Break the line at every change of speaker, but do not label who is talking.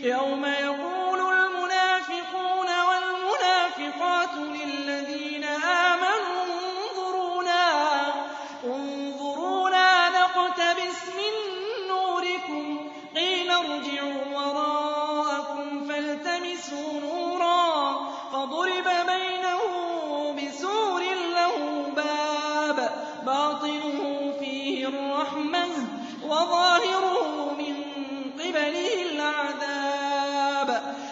يَوْمَ يَقُولُ الْمُنَافِقُونَ وَالْمُنَافِقَاتُ لِلَّذِينَ آمَنُوا انظُرُونَا نَقْتَبِسْ مِن نُّورِكُمْ قِيلَ ارْجِعُوا وَرَاءَكُمْ فَالْتَمِسُوا نُورًا فَضُرِبَ بَيْنَهُم بِسُورٍ لَّهُ بَابٌ بَاطِنُهُ فِيهِ الرَّحْمَةُ وَظَاهِرُهُ مِن قِبَلِهِ الْعَذَابُ